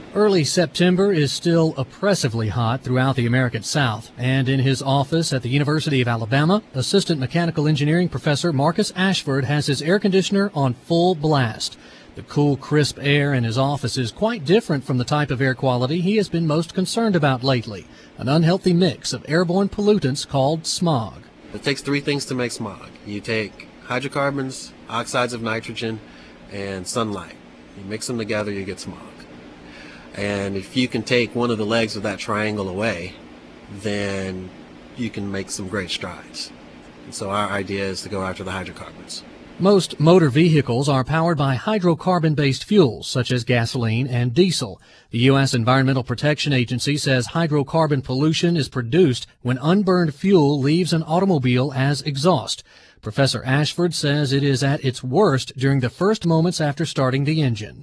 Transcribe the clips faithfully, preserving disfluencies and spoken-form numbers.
Early September is still oppressively hot throughout the American South, and in his office at the University of Alabama, Assistant Mechanical Engineering Professor Marcus Ashford has his air conditioner on full blast. The cool, crisp air in his office is quite different from the type of air quality he has been most concerned about lately, an unhealthy mix of airborne pollutants called smog. It takes three things to make smog. You take hydrocarbons, oxides of nitrogen, and sunlight. You mix them together, you get smog. And if you can take one of the legs of that triangle away, then you can make some great strides. And so our idea is to go after the hydrocarbons. Most motor vehicles are powered by hydrocarbon-based fuels, such as gasoline and diesel. The U S Environmental Protection Agency says hydrocarbon pollution is produced when unburned fuel leaves an automobile as exhaust. Professor Ashford says it is at its worst during the first moments after starting the engine.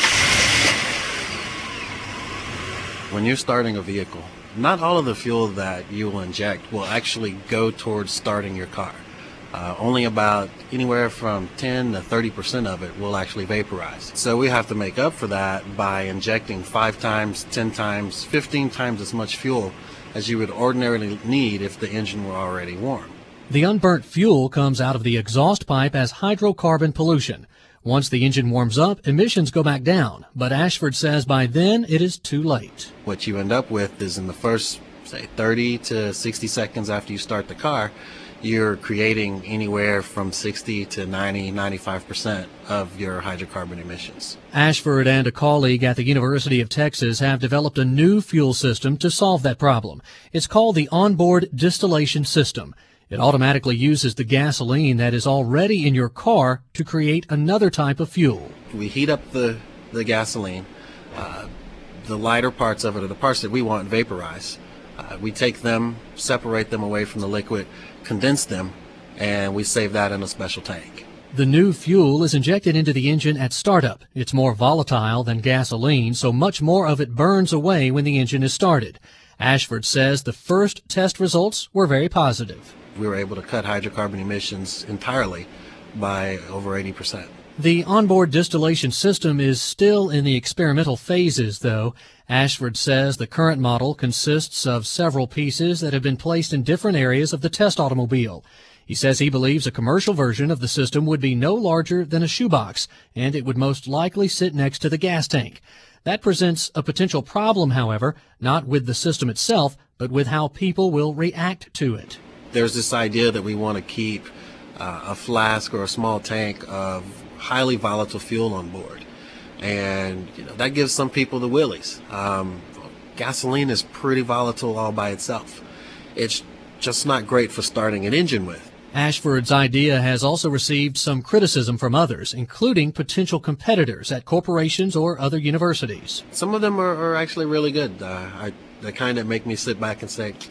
When you're starting a vehicle, not all of the fuel that you will inject will actually go towards starting your car. Uh, only about anywhere from ten to thirty percent of it will actually vaporize. So we have to make up for that by injecting five times, ten times, fifteen times as much fuel as you would ordinarily need if the engine were already warm. The unburnt fuel comes out of the exhaust pipe as hydrocarbon pollution. Once the engine warms up, emissions go back down, but Ashford says by then it is too late. What you end up with is in the first, say, thirty to sixty seconds after you start the car, you're creating anywhere from sixty to ninety, ninety-five percent of your hydrocarbon emissions. Ashford and a colleague at the University of Texas have developed a new fuel system to solve that problem. It's called the onboard distillation system. It automatically uses the gasoline that is already in your car to create another type of fuel. We heat up the, the gasoline. Uh, the lighter parts of it, or the parts that we want, vaporize. Uh, we take them, separate them away from the liquid, condense them, and we save that in a special tank. The new fuel is injected into the engine at startup. It's more volatile than gasoline, so much more of it burns away when the engine is started. Ashford says the first test results were very positive. We were able to cut hydrocarbon emissions entirely by over eighty percent. The onboard distillation system is still in the experimental phases, though. Ashford says the current model consists of several pieces that have been placed in different areas of the test automobile. He says he believes a commercial version of the system would be no larger than a shoebox, and it would most likely sit next to the gas tank. That presents a potential problem, however, not with the system itself, but with how people will react to it. There's this idea that we want to keep uh, a flask or a small tank of highly volatile fuel on board. And you know, that gives some people the willies. Um, gasoline is pretty volatile all by itself. It's just not great for starting an engine with. Ashford's idea has also received some criticism from others, including potential competitors at corporations or other universities. Some of them are, are actually really good. Uh, I, they kind of make me sit back and say,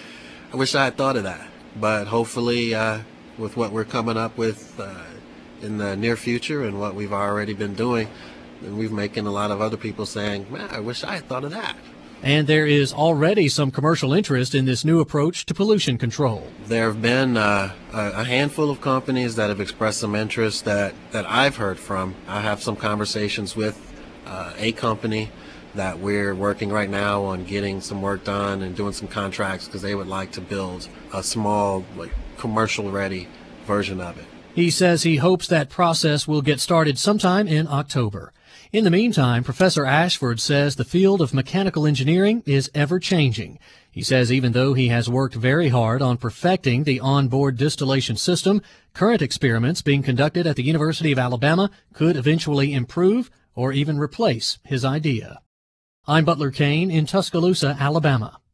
I wish I had thought of that. But hopefully, uh, with what we're coming up with uh, in the near future and what we've already been doing, and we've making a lot of other people saying, man, I wish I had thought of that. And there is already some commercial interest in this new approach to pollution control. There have been uh, a handful of companies that have expressed some interest that, that I've heard from. I have some conversations with uh, a company that we're working right now on getting some work done and doing some contracts because they would like to build a small, like, commercial-ready version of it. He says he hopes that process will get started sometime in October. In the meantime, Professor Ashford says the field of mechanical engineering is ever-changing. He says even though he has worked very hard on perfecting the onboard distillation system, current experiments being conducted at the University of Alabama could eventually improve or even replace his idea. I'm Butler Kane in Tuscaloosa, Alabama.